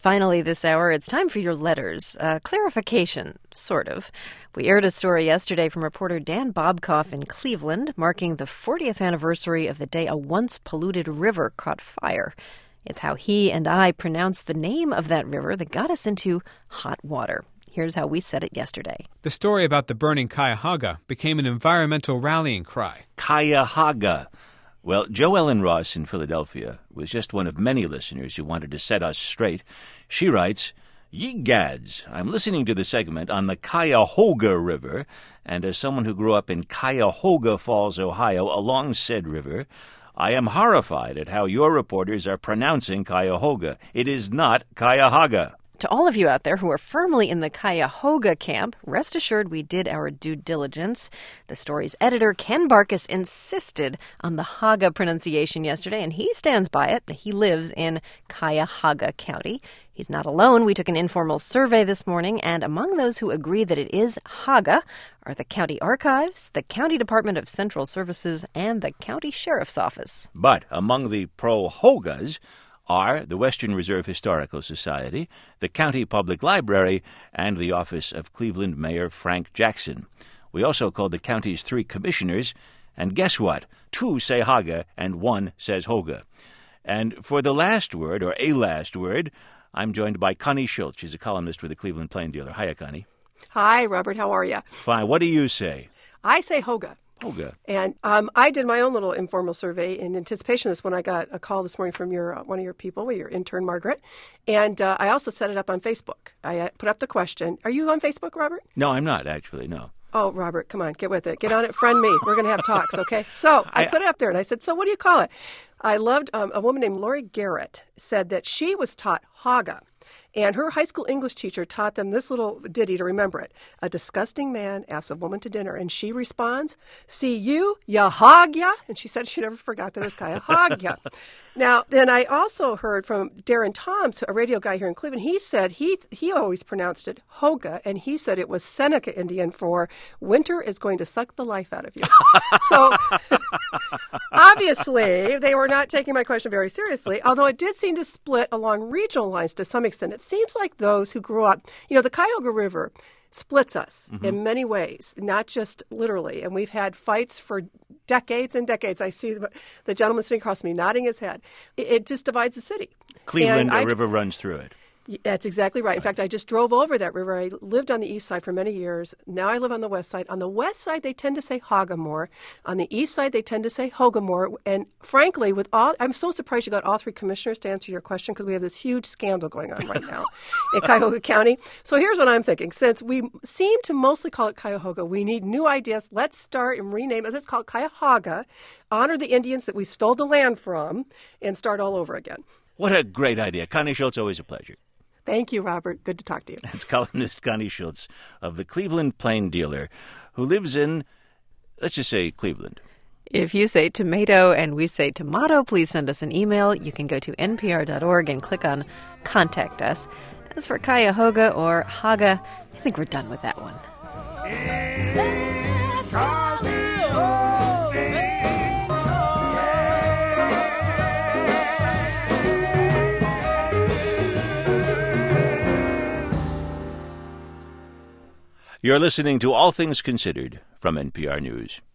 Finally, this hour, it's time for your letters. Clarification, sort of. We aired a story yesterday from reporter Dan Bobkoff in Cleveland, marking the 40th anniversary of the day a once-polluted river caught fire. It's how he and I pronounced the name of that river that got us into hot water. Here's how we said it yesterday. The story about the burning Cuyahoga became an environmental rallying cry. Cuyahoga. Well, Jo Ellen Ross in Philadelphia was just one of many listeners who wanted to set us straight. She writes, "Ye gads, I'm listening to the segment on the Cuyahoga River, and as someone who grew up in Cuyahoga Falls, Ohio, along said river, I am horrified at how your reporters are pronouncing Cuyahoga. It is not Cuyahoga." To all of you out there who are firmly in the Cuyahoga camp, rest assured we did our due diligence. The story's editor, Ken Barkus, insisted on the Haga pronunciation yesterday, and he stands by it. He lives in Cuyahoga County. He's not alone. We took an informal survey this morning, and among those who agree that it is Haga are the County Archives, the County Department of Central Services, and the County Sheriff's Office. But among the pro-Hogas are the Western Reserve Historical Society, the County Public Library, and the office of Cleveland Mayor Frank Jackson. We also called the county's 3 commissioners, and guess what? 2 say Haga and 1 says Hoga. And for the last word, or a last word, I'm joined by Connie Schultz. She's a columnist with the Cleveland Plain Dealer. Hiya, Connie. Hi, Robert. How are you? Fine. What do you say? I say Hoga. Hoga. And I did my own little informal survey in anticipation of this when I got a call this morning from one of your people, your intern, Margaret. And I also set it up on Facebook. I put up the question. Are you on Facebook, Robert? No, I'm not, actually, no. Oh, Robert, come on, get with it. Get on it, friend me. We're going to have talks, okay? So I put it up there, and I said, so what do you call it? I loved a woman named Lori Garrett said that she was taught Haga. And her high school English teacher taught them this little ditty to remember it. A disgusting man asks a woman to dinner, and she responds, "See you, ya hog ya." And she said she never forgot that it was Cuyahoga. Now, then I also heard from Darren Toms, a radio guy here in Cleveland. He said he always pronounced it Hoga, and he said it was Seneca Indian for winter is going to suck the life out of you. So obviously they were not taking my question very seriously, although it did seem to split along regional lines to some extent. It seems like those who grew up, the Cuyahoga River splits us in many ways, not just literally. And we've had fights for decades and decades. I see the gentleman sitting across from me nodding his head. It just divides the city. Cleveland, a river runs through it. That's exactly right. In fact, I just drove over that river. I lived on the east side for many years. Now I live on the west side. On the west side, they tend to say Haga more. On the east side, they tend to say Hoga more. And frankly, I'm so surprised you got all 3 commissioners to answer your question because we have this huge scandal going on right now in Cuyahoga County. So here's what I'm thinking. Since we seem to mostly call it Cuyahoga, we need new ideas. Let's start and rename it. Let's call it Cuyahoga, honor the Indians that we stole the land from, and start all over again. What a great idea. Connie Schultz, always a pleasure. Thank you, Robert. Good to talk to you. That's columnist Connie Schultz of the Cleveland Plain Dealer, who lives in, let's just say, Cleveland. If you say tomato and we say tomato, please send us an email. You can go to npr.org and click on Contact Us. As for Cuyahoga or Haga, I think we're done with that one. You're listening to All Things Considered from NPR News.